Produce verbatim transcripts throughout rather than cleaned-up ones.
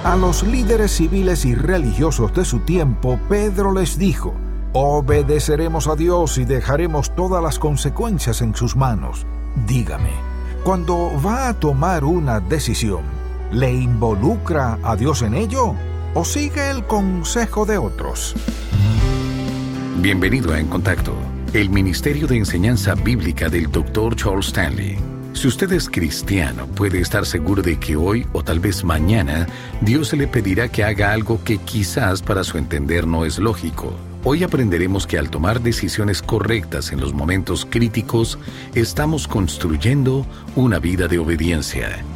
A los líderes civiles y religiosos de su tiempo, Pedro les dijo: obedeceremos a Dios y dejaremos todas las consecuencias en sus manos. Dígame, cuando va a tomar una decisión, ¿le involucra a Dios en ello o sigue el consejo de otros? Bienvenido a En Contacto, el Ministerio de Enseñanza Bíblica del doctor Charles Stanley. Si usted es cristiano, puede estar seguro de que hoy o tal vez mañana Dios le pedirá que haga algo que quizás para su entender no es lógico. Hoy aprenderemos que al tomar decisiones correctas en los momentos críticos, estamos construyendo una vida de obediencia.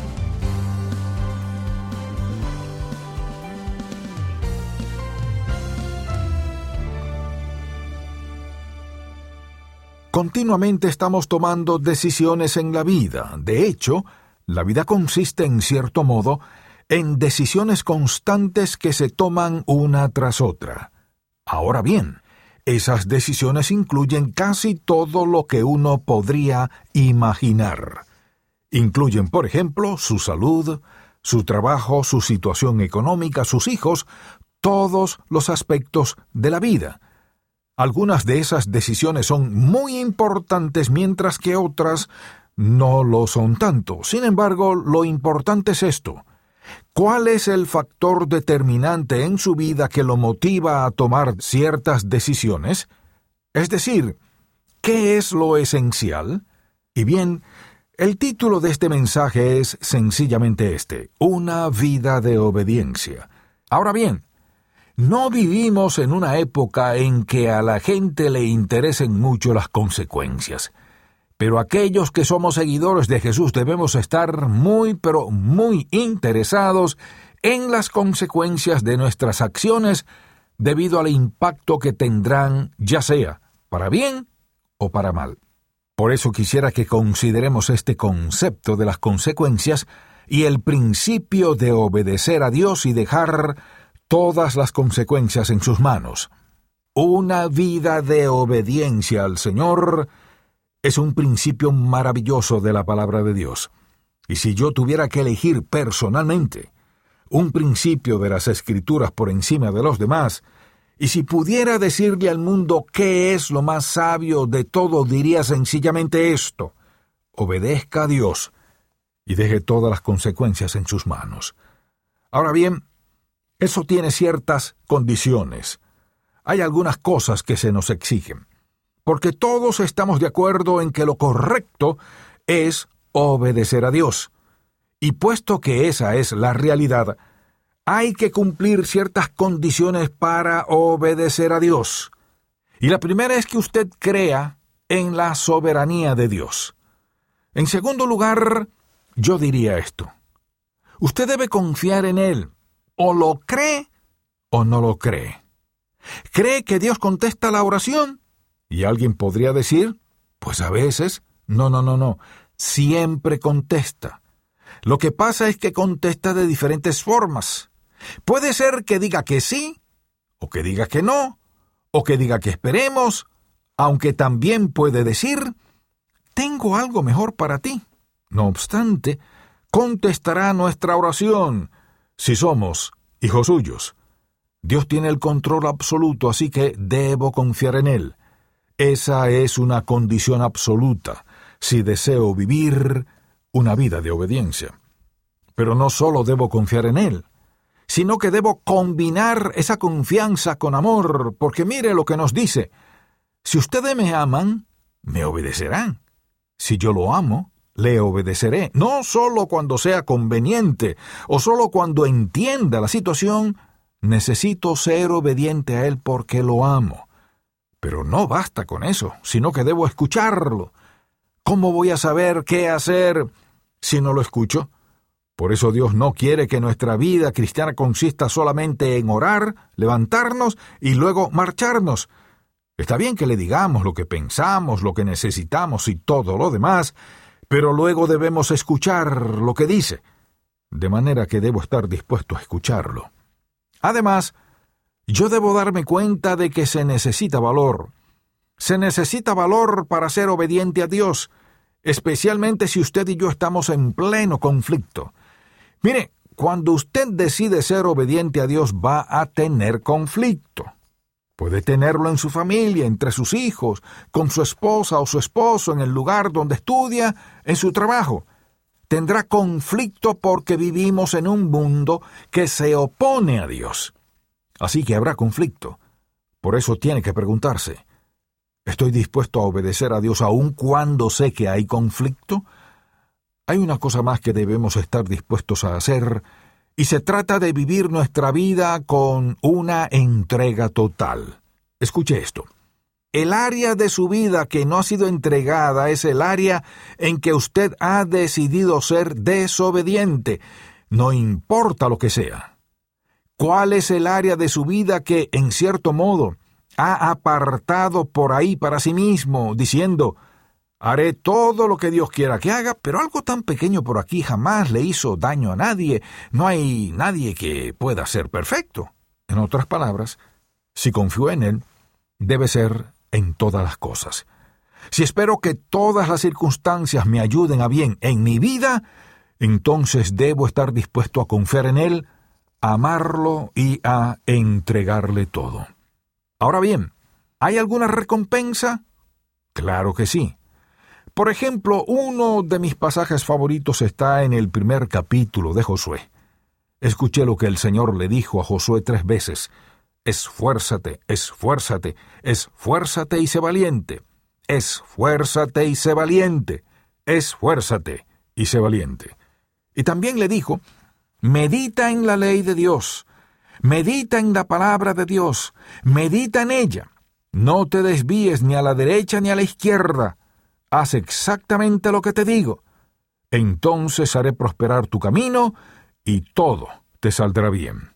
Continuamente estamos tomando decisiones en la vida. De hecho, la vida consiste, en cierto modo, en decisiones constantes que se toman una tras otra. Ahora bien, esas decisiones incluyen casi todo lo que uno podría imaginar. Incluyen, por ejemplo, su salud, su trabajo, su situación económica, sus hijos, todos los aspectos de la vida. Algunas de esas decisiones son muy importantes, mientras que otras no lo son tanto. Sin embargo, lo importante es esto: ¿cuál es el factor determinante en su vida que lo motiva a tomar ciertas decisiones? Es decir, ¿qué es lo esencial? Y bien, el título de este mensaje es sencillamente este: una vida de obediencia. Ahora bien, no vivimos en una época en que a la gente le interesen mucho las consecuencias. Pero aquellos que somos seguidores de Jesús debemos estar muy, pero muy interesados en las consecuencias de nuestras acciones debido al impacto que tendrán, ya sea para bien o para mal. Por eso quisiera que consideremos este concepto de las consecuencias y el principio de obedecer a Dios y dejar todas las consecuencias en sus manos. Una vida de obediencia al Señor es un principio maravilloso de la palabra de Dios. Y si yo tuviera que elegir personalmente un principio de las Escrituras por encima de los demás, y si pudiera decirle al mundo qué es lo más sabio de todo, diría sencillamente esto: obedezca a Dios y deje todas las consecuencias en sus manos. Ahora bien, eso tiene ciertas condiciones. Hay algunas cosas que se nos exigen, porque todos estamos de acuerdo en que lo correcto es obedecer a Dios. Y puesto que esa es la realidad, hay que cumplir ciertas condiciones para obedecer a Dios. Y la primera es que usted crea en la soberanía de Dios. En segundo lugar, yo diría esto: usted debe confiar en Él. O lo cree o no lo cree. ¿Cree que Dios contesta la oración? Y alguien podría decir, pues a veces. No, no, no, no. Siempre contesta. Lo que pasa es que contesta de diferentes formas. Puede ser que diga que sí, o que diga que no, o que diga que esperemos, aunque también puede decir, tengo algo mejor para ti. No obstante, contestará nuestra oración si somos hijos suyos. Dios tiene el control absoluto, así que debo confiar en Él. Esa es una condición absoluta si deseo vivir una vida de obediencia. Pero no solo debo confiar en Él, sino que debo combinar esa confianza con amor, porque mire lo que nos dice: si ustedes me aman, me obedecerán. Si yo lo amo, le obedeceré, no solo cuando sea conveniente o solo cuando entienda la situación. Necesito ser obediente a Él porque lo amo. Pero no basta con eso, sino que debo escucharlo. ¿Cómo voy a saber qué hacer si no lo escucho? Por eso Dios no quiere que nuestra vida cristiana consista solamente en orar, levantarnos y luego marcharnos. Está bien que le digamos lo que pensamos, lo que necesitamos y todo lo demás, pero luego debemos escuchar lo que dice, de manera que debo estar dispuesto a escucharlo. Además, yo debo darme cuenta de que se necesita valor. Se necesita valor para ser obediente a Dios, especialmente si usted y yo estamos en pleno conflicto. Mire, cuando usted decide ser obediente a Dios va a tener conflicto. Puede tenerlo en su familia, entre sus hijos, con su esposa o su esposo, en el lugar donde estudia, en su trabajo. Tendrá conflicto porque vivimos en un mundo que se opone a Dios. Así que habrá conflicto. Por eso tiene que preguntarse, ¿estoy dispuesto a obedecer a Dios aun cuando sé que hay conflicto? Hay una cosa más que debemos estar dispuestos a hacer, y se trata de vivir nuestra vida con una entrega total. Escuche esto. El área de su vida que no ha sido entregada es el área en que usted ha decidido ser desobediente, no importa lo que sea. ¿Cuál es el área de su vida que, en cierto modo, ha apartado por ahí para sí mismo, diciendo, haré todo lo que Dios quiera que haga, pero algo tan pequeño por aquí jamás le hizo daño a nadie, no hay nadie que pueda ser perfecto? En otras palabras, si confío en Él, debe ser en todas las cosas. Si espero que todas las circunstancias me ayuden a bien en mi vida, entonces debo estar dispuesto a confiar en Él, a amarlo y a entregarle todo. Ahora bien, ¿hay alguna recompensa? Claro que sí. Por ejemplo, uno de mis pasajes favoritos está en el primer capítulo de Josué. Escuché lo que el Señor le dijo a Josué tres veces. Esfuérzate, esfuérzate, esfuérzate y sé valiente. Esfuérzate y sé valiente. Esfuérzate y sé valiente. Y también le dijo, medita en la ley de Dios, medita en la palabra de Dios, medita en ella. No te desvíes ni a la derecha ni a la izquierda. Haz exactamente lo que te digo. Entonces haré prosperar tu camino y todo te saldrá bien.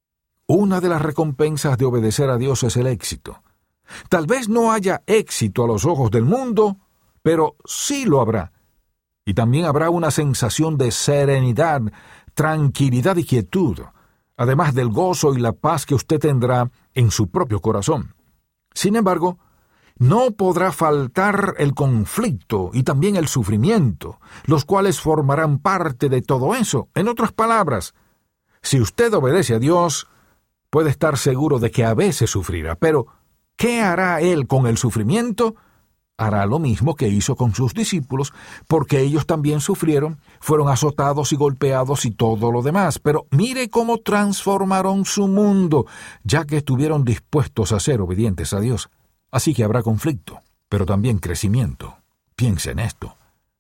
Una de las recompensas de obedecer a Dios es el éxito. Tal vez no haya éxito a los ojos del mundo, pero sí lo habrá. Y también habrá una sensación de serenidad, tranquilidad y quietud, además del gozo y la paz que usted tendrá en su propio corazón. Sin embargo, no podrá faltar el conflicto y también el sufrimiento, los cuales formarán parte de todo eso. En otras palabras, si usted obedece a Dios, puede estar seguro de que a veces sufrirá, pero ¿qué hará Él con el sufrimiento? Hará lo mismo que hizo con sus discípulos, porque ellos también sufrieron, fueron azotados y golpeados y todo lo demás. Pero mire cómo transformaron su mundo, ya que estuvieron dispuestos a ser obedientes a Dios. Así que habrá conflicto, pero también crecimiento. Piense en esto.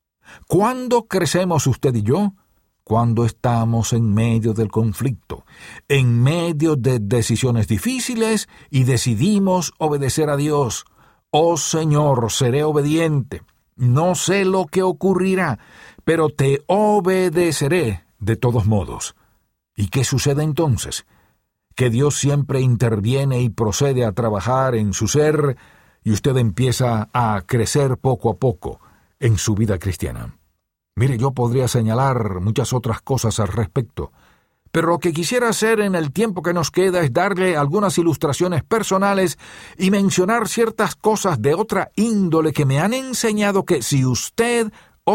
¿Cuándo crecemos usted y yo? Cuando estamos en medio del conflicto, en medio de decisiones difíciles y decidimos obedecer a Dios. Oh Señor, seré obediente. No sé lo que ocurrirá, pero te obedeceré de todos modos. ¿Y qué sucede entonces? Que Dios siempre interviene y procede a trabajar en su ser, y usted empieza a crecer poco a poco en su vida cristiana. Mire, yo podría señalar muchas otras cosas al respecto, pero lo que quisiera hacer en el tiempo que nos queda es darle algunas ilustraciones personales y mencionar ciertas cosas de otra índole que me han enseñado que si usted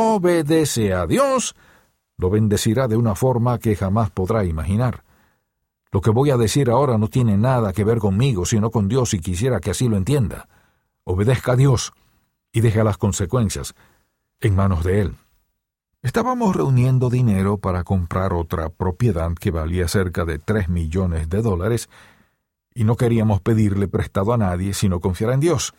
obedece a Dios, lo bendecirá de una forma que jamás podrá imaginar. Lo que voy a decir ahora no tiene nada que ver conmigo, sino con Dios, y quisiera que así lo entienda. Obedezca a Dios y deje las consecuencias en manos de Él. Estábamos reuniendo dinero para comprar otra propiedad que valía cerca de tres millones de dólares, y no queríamos pedirle prestado a nadie, sino confiar en Dios.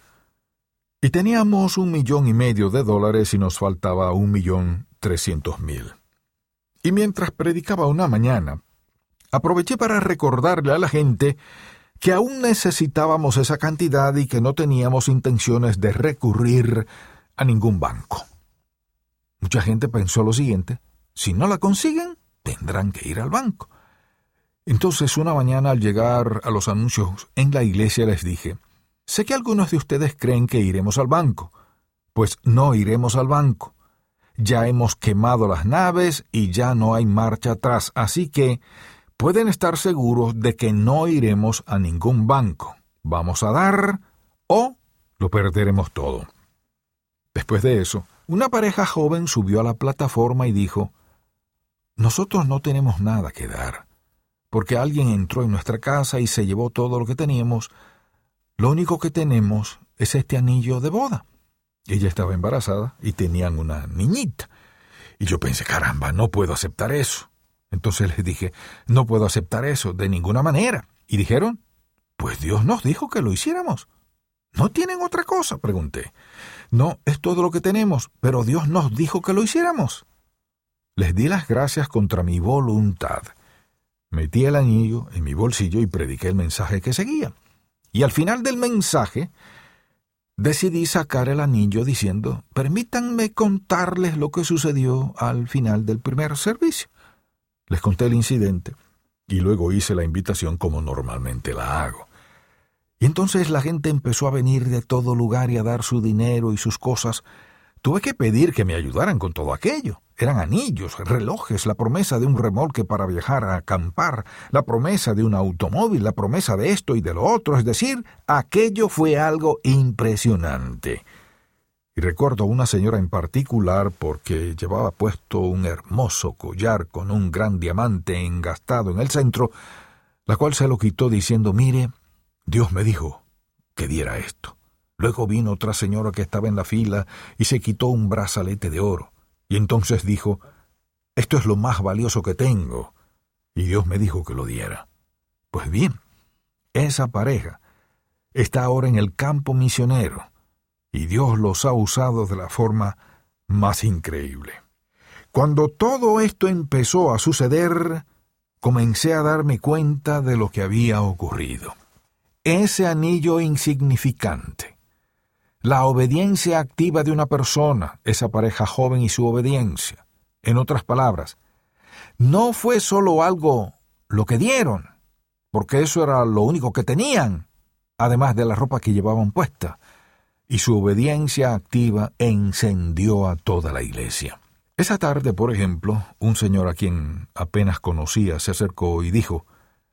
Y teníamos un millón y medio de dólares y nos faltaba un millón trescientos mil. Y mientras predicaba una mañana, aproveché para recordarle a la gente que aún necesitábamos esa cantidad y que no teníamos intenciones de recurrir a ningún banco. Mucha gente pensó lo siguiente: si no la consiguen, tendrán que ir al banco. Entonces, una mañana al llegar a los anuncios en la iglesia les dije, sé que algunos de ustedes creen que iremos al banco. Pues no iremos al banco. Ya hemos quemado las naves y ya no hay marcha atrás, así que pueden estar seguros de que no iremos a ningún banco. Vamos a dar o lo perderemos todo. Después de eso, una pareja joven subió a la plataforma y dijo, nosotros no tenemos nada que dar, porque alguien entró en nuestra casa y se llevó todo lo que teníamos. Lo único que tenemos es este anillo de boda. Ella estaba embarazada y tenían una niñita. Y yo pensé, caramba, no puedo aceptar eso. Entonces les dije, no puedo aceptar eso de ninguna manera. Y dijeron, pues Dios nos dijo que lo hiciéramos. ¿No tienen otra cosa?, pregunté. No, es todo lo que tenemos, pero Dios nos dijo que lo hiciéramos. Les di las gracias contra mi voluntad. Metí el anillo en mi bolsillo y prediqué el mensaje que seguía. Y al final del mensaje, decidí sacar el anillo diciendo, permítanme contarles lo que sucedió al final del primer servicio. Les conté el incidente y luego hice la invitación como normalmente la hago. Y entonces la gente empezó a venir de todo lugar y a dar su dinero y sus cosas. Tuve que pedir que me ayudaran con todo aquello. Eran anillos, relojes, la promesa de un remolque para viajar a acampar, la promesa de un automóvil, la promesa de esto y de lo otro. Es decir, aquello fue algo impresionante. Y recuerdo a una señora en particular porque llevaba puesto un hermoso collar con un gran diamante engastado en el centro, la cual se lo quitó diciendo, mire, Dios me dijo que diera esto. Luego vino otra señora que estaba en la fila y se quitó un brazalete de oro. Y entonces dijo, esto es lo más valioso que tengo. Y Dios me dijo que lo diera. Pues bien, esa pareja está ahora en el campo misionero y Dios los ha usado de la forma más increíble. Cuando todo esto empezó a suceder, comencé a darme cuenta de lo que había ocurrido. Ese anillo insignificante, la obediencia activa de una persona, esa pareja joven y su obediencia. En otras palabras, no fue solo algo lo que dieron, porque eso era lo único que tenían, además de la ropa que llevaban puesta, y su obediencia activa encendió a toda la iglesia. Esa tarde, por ejemplo, un señor a quien apenas conocía se acercó y dijo,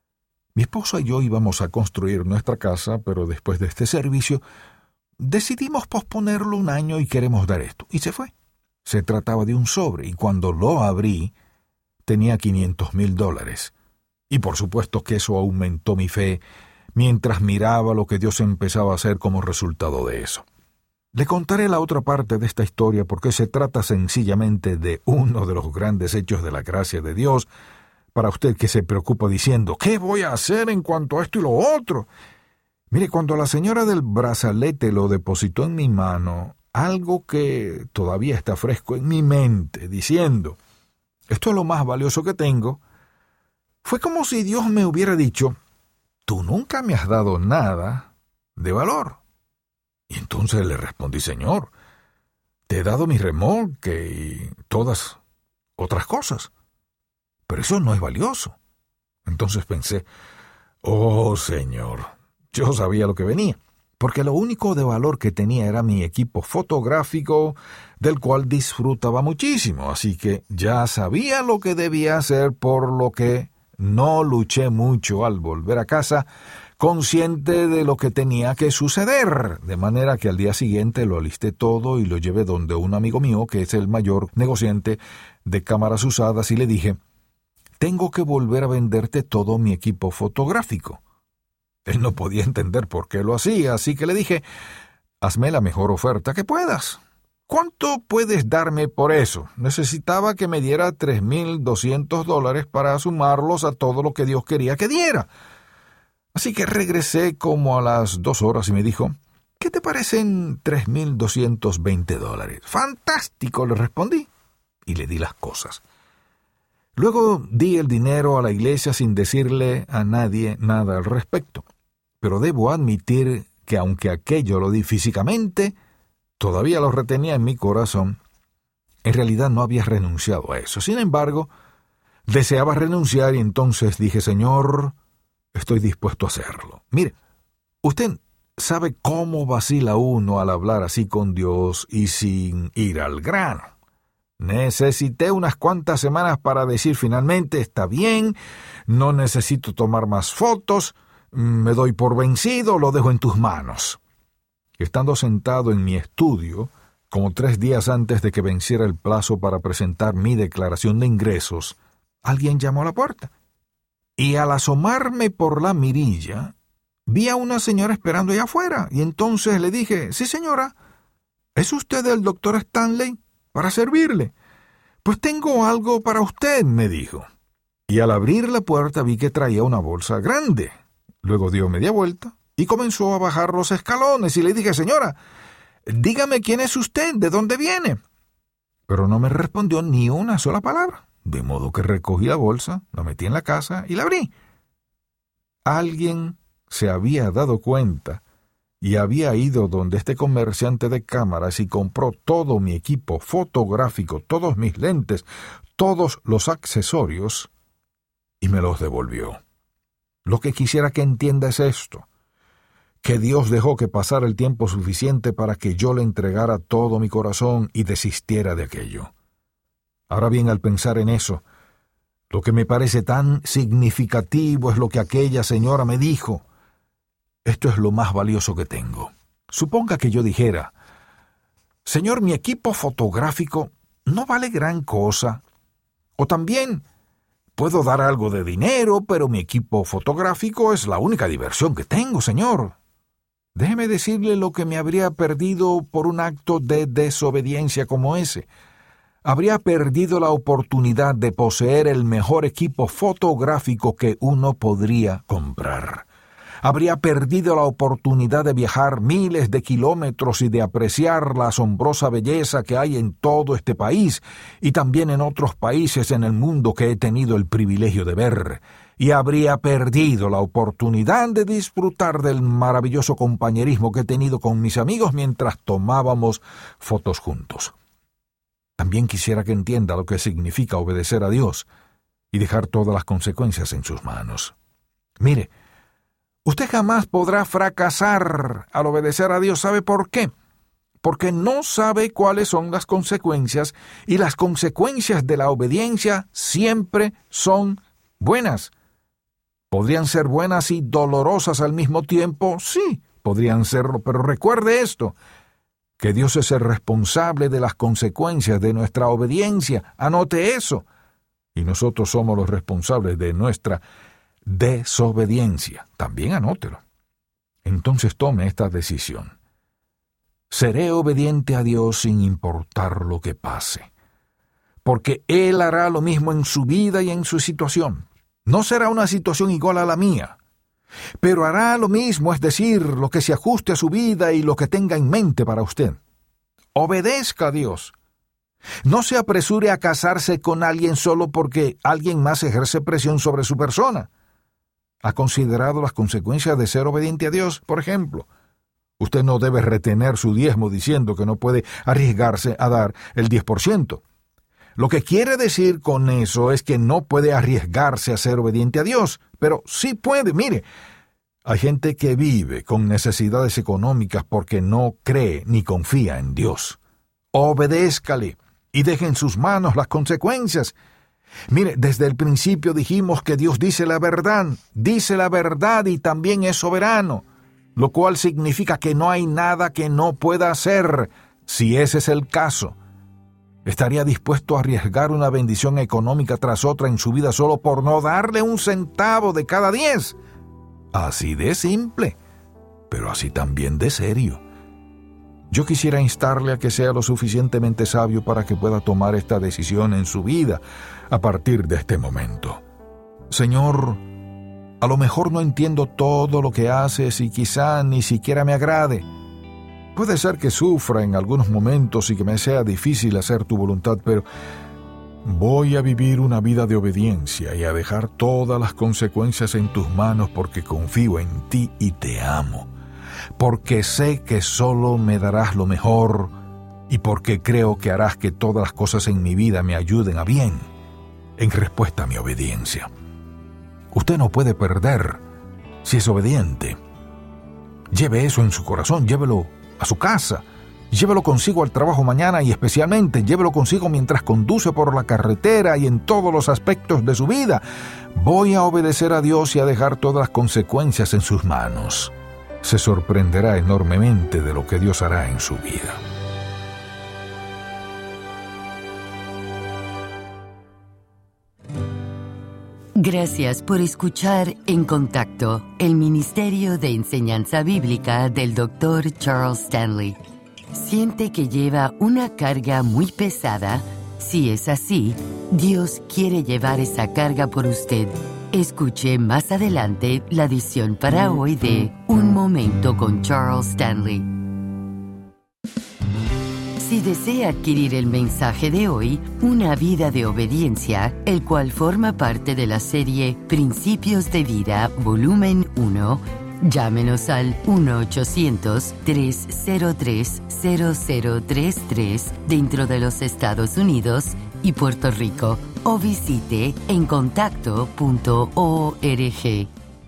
mi esposa y yo íbamos a construir nuestra casa, pero después de este servicio decidimos posponerlo un año y queremos dar esto. Y se fue. Se trataba de un sobre, y cuando lo abrí, tenía quinientos mil dólares. Y por supuesto que eso aumentó mi fe mientras miraba lo que Dios empezaba a hacer como resultado de eso. Le contaré la otra parte de esta historia porque se trata sencillamente de uno de los grandes hechos de la gracia de Dios para usted que se preocupa diciendo, ¿qué voy a hacer en cuanto a esto y lo otro? Mire, cuando la señora del brazalete lo depositó en mi mano, algo que todavía está fresco en mi mente, diciendo, esto es lo más valioso que tengo, fue como si Dios me hubiera dicho, tú nunca me has dado nada de valor. Y entonces le respondí, Señor, te he dado mi remolque y todas otras cosas, pero eso no es valioso. Entonces pensé, oh Señor, yo sabía lo que venía, porque lo único de valor que tenía era mi equipo fotográfico, del cual disfrutaba muchísimo, así que ya sabía lo que debía hacer, por lo que no luché mucho al volver a casa, consciente de lo que tenía que suceder, de manera que al día siguiente lo alisté todo y lo llevé donde un amigo mío, que es el mayor negociante de cámaras usadas, y le dije, tengo que volver a venderte todo mi equipo fotográfico. Él no podía entender por qué lo hacía, así que le dije, hazme la mejor oferta que puedas. ¿Cuánto puedes darme por eso? Necesitaba que me diera tres mil doscientos dólares para sumarlos a todo lo que Dios quería que diera. Así que regresé como a las dos horas y me dijo, ¿qué te parecen tres mil doscientos veinte dólares? ¡Fantástico!, le respondí, y le di las cosas. Luego di el dinero a la iglesia sin decirle a nadie nada al respecto. Pero debo admitir que aunque aquello lo di físicamente, todavía lo retenía en mi corazón. En realidad no había renunciado a eso. Sin embargo, deseaba renunciar y entonces dije, Señor, estoy dispuesto a hacerlo. Mire, usted sabe cómo vacila uno al hablar así con Dios y sin ir al grano. Necesité unas cuantas semanas para decir finalmente, está bien, no necesito tomar más fotos, me doy por vencido, lo dejo en tus manos. Estando sentado en mi estudio, como tres días antes de que venciera el plazo para presentar mi declaración de ingresos, alguien llamó a la puerta. Y al asomarme por la mirilla, vi a una señora esperando allá afuera, y entonces le dije, sí señora, ¿es usted el doctor Stanley? Para servirle. Pues tengo algo para usted, me dijo. Y al abrir la puerta vi que traía una bolsa grande. Luego dio media vuelta y comenzó a bajar los escalones, y le dije, señora, dígame quién es usted, ¿de dónde viene? Pero no me respondió ni una sola palabra, de modo que recogí la bolsa, la metí en la casa y la abrí. Alguien se había dado cuenta y había ido donde este comerciante de cámaras y compró todo mi equipo fotográfico, todos mis lentes, todos los accesorios, y me los devolvió. Lo que quisiera que entienda es esto, que Dios dejó que pasara el tiempo suficiente para que yo le entregara todo mi corazón y desistiera de aquello. Ahora bien, al pensar en eso, lo que me parece tan significativo es lo que aquella señora me dijo. Esto es lo más valioso que tengo. Suponga que yo dijera, señor, mi equipo fotográfico no vale gran cosa. O también, puedo dar algo de dinero, pero mi equipo fotográfico es la única diversión que tengo, señor. Déjeme decirle lo que me habría perdido por un acto de desobediencia como ese. Habría perdido la oportunidad de poseer el mejor equipo fotográfico que uno podría comprar. Habría perdido la oportunidad de viajar miles de kilómetros y de apreciar la asombrosa belleza que hay en todo este país y también en otros países en el mundo que he tenido el privilegio de ver. Y habría perdido la oportunidad de disfrutar del maravilloso compañerismo que he tenido con mis amigos mientras tomábamos fotos juntos. También quisiera que entienda lo que significa obedecer a Dios y dejar todas las consecuencias en sus manos. Mire, usted jamás podrá fracasar al obedecer a Dios. ¿Sabe por qué? Porque no sabe cuáles son las consecuencias, y las consecuencias de la obediencia siempre son buenas. ¿Podrían ser buenas y dolorosas al mismo tiempo? Sí, podrían serlo, pero recuerde esto, que Dios es el responsable de las consecuencias de nuestra obediencia. Anote eso. Y nosotros somos los responsables de nuestra desobediencia. También anótelo. Entonces tome esta decisión. Seré obediente a Dios sin importar lo que pase, porque Él hará lo mismo en su vida y en su situación. No será una situación igual a la mía, pero hará lo mismo, es decir, lo que se ajuste a su vida y lo que tenga en mente para usted. Obedezca a Dios. No se apresure a casarse con alguien solo porque alguien más ejerce presión sobre su persona. ¿Ha considerado las consecuencias de ser obediente a Dios? Por ejemplo, usted no debe retener su diezmo diciendo que no puede arriesgarse a dar el diez por ciento. Lo que quiere decir con eso es que no puede arriesgarse a ser obediente a Dios, pero sí puede. Mire, hay gente que vive con necesidades económicas porque no cree ni confía en Dios. Obedézcale y deje en sus manos las consecuencias. Mire, desde el principio dijimos que Dios dice la verdad, dice la verdad y también es soberano, lo cual significa que no hay nada que no pueda hacer. Si ese es el caso, ¿estaría dispuesto a arriesgar una bendición económica tras otra en su vida solo por no darle un centavo de cada diez? Así de simple, pero así también de serio. Yo quisiera instarle a que sea lo suficientemente sabio para que pueda tomar esta decisión en su vida a partir de este momento. Señor, a lo mejor no entiendo todo lo que haces y quizá ni siquiera me agrade. Puede ser que sufra en algunos momentos y que me sea difícil hacer tu voluntad, pero voy a vivir una vida de obediencia y a dejar todas las consecuencias en tus manos porque confío en ti y te amo, porque sé que solo me darás lo mejor y porque creo que harás que todas las cosas en mi vida me ayuden a bien en respuesta a mi obediencia. Usted no puede perder si es obediente. Lleve eso en su corazón, llévelo a su casa, llévelo consigo al trabajo mañana y especialmente llévelo consigo mientras conduce por la carretera y en todos los aspectos de su vida. Voy a obedecer a Dios y a dejar todas las consecuencias en sus manos. Se sorprenderá enormemente de lo que Dios hará en su vida. Gracias por escuchar En Contacto, el Ministerio de Enseñanza Bíblica del doctor Charles Stanley. ¿Siente que lleva una carga muy pesada? Si es así, Dios quiere llevar esa carga por usted. Escuche más adelante la edición para hoy de Un Momento con Charles Stanley. Si desea adquirir el mensaje de hoy, Una vida de obediencia, el cual forma parte de la serie Principios de Vida, volumen uno, llámenos al uno ochocientos, tres cero tres, cero cero tres tres dentro de los Estados Unidos y Puerto Rico o visite en contacto punto org.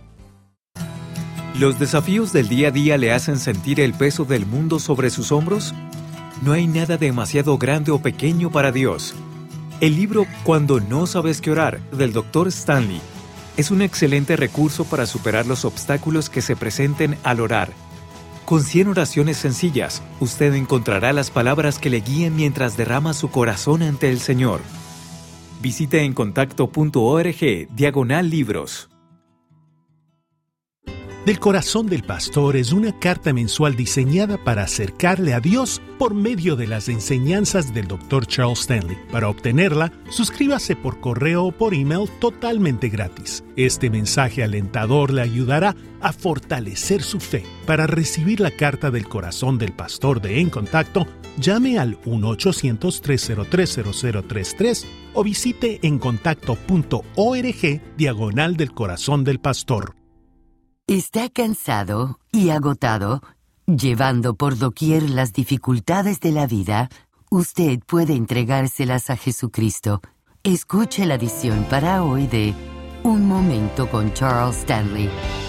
¿Los desafíos del día a día le hacen sentir el peso del mundo sobre sus hombros? No hay nada demasiado grande o pequeño para Dios. El libro Cuando no sabes qué orar, del doctor Stanley, es un excelente recurso para superar los obstáculos que se presenten al orar. Con cien oraciones sencillas, usted encontrará las palabras que le guíen mientras derrama su corazón ante el Señor. Visite en contacto punto org, diagonal libros. Del Corazón del Pastor es una carta mensual diseñada para acercarle a Dios por medio de las enseñanzas del doctor Charles Stanley. Para obtenerla, suscríbase por correo o por email totalmente gratis. Este mensaje alentador le ayudará a fortalecer su fe. Para recibir la carta del Corazón del Pastor de En Contacto, llame al uno ochocientos, tres cero tres, cero cero tres tres o visite en contacto punto org, diagonal del Corazón del Pastor. ¿Está cansado y agotado, llevando por doquier las dificultades de la vida? Usted puede entregárselas a Jesucristo. Escuche la edición para hoy de Un Momento con Charles Stanley.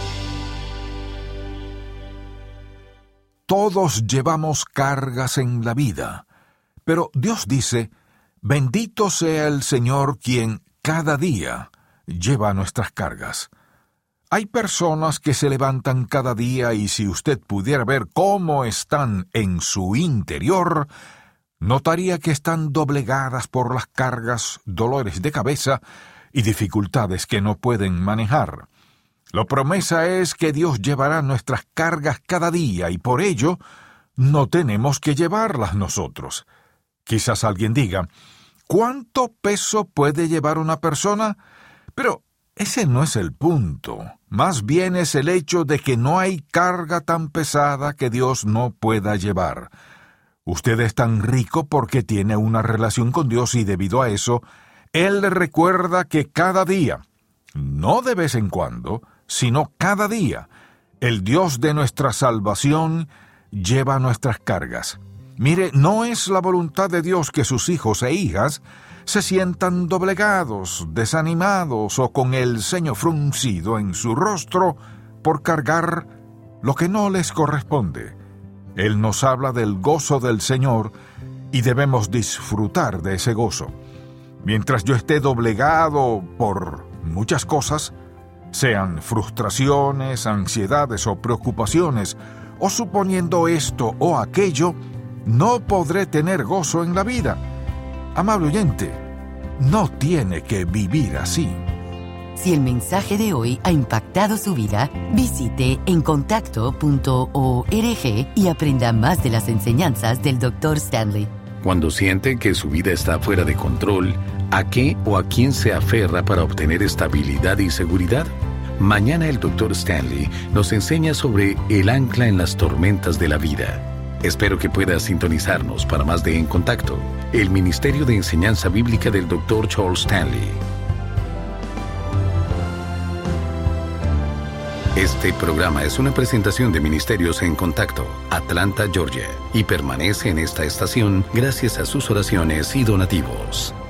Todos llevamos cargas en la vida, pero Dios dice, bendito sea el Señor quien cada día lleva nuestras cargas. Hay personas que se levantan cada día y si usted pudiera ver cómo están en su interior, notaría que están doblegadas por las cargas, dolores de cabeza y dificultades que no pueden manejar. La promesa es que Dios llevará nuestras cargas cada día y por ello no tenemos que llevarlas nosotros. Quizás alguien diga, ¿cuánto peso puede llevar una persona? Pero ese no es el punto. Más bien es el hecho de que no hay carga tan pesada que Dios no pueda llevar. Usted es tan rico porque tiene una relación con Dios y debido a eso, Él le recuerda que cada día, no de vez en cuando, sino cada día, el Dios de nuestra salvación lleva nuestras cargas. Mire, no es la voluntad de Dios que sus hijos e hijas se sientan doblegados, desanimados o con el ceño fruncido en su rostro por cargar lo que no les corresponde. Él nos habla del gozo del Señor y debemos disfrutar de ese gozo. Mientras yo esté doblegado por muchas cosas, sean frustraciones, ansiedades o preocupaciones, o suponiendo esto o aquello, no podré tener gozo en la vida. Amable oyente, no tiene que vivir así. Si el mensaje de hoy ha impactado su vida, visite en contacto punto org y aprenda más de las enseñanzas del doctor Stanley. Cuando siente que su vida está fuera de control, ¿a qué o a quién se aferra para obtener estabilidad y seguridad? Mañana el doctor Stanley nos enseña sobre el ancla en las tormentas de la vida. Espero que pueda sintonizarnos para más de En Contacto, el Ministerio de Enseñanza Bíblica del doctor Charles Stanley. Este programa es una presentación de Ministerios En Contacto, Atlanta, Georgia, y permanece en esta estación gracias a sus oraciones y donativos.